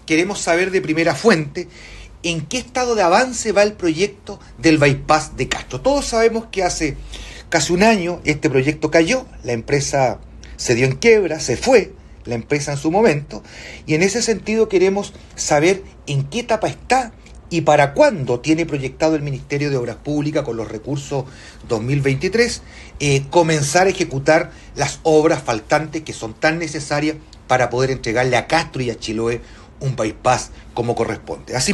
queremos saber de primera fuente en qué estado de avance va el proyecto del bypass de Castro. Todos sabemos que hace casi un año este proyecto cayó, la empresa se dio en quiebra, se fue la empresa en su momento, y en ese sentido queremos saber en qué etapa está y para cuándo tiene proyectado el Ministerio de Obras Públicas con los recursos 2023 comenzar a ejecutar las obras faltantes que son tan necesarias para poder entregarle a Castro y a Chiloé un bypass como corresponde. Así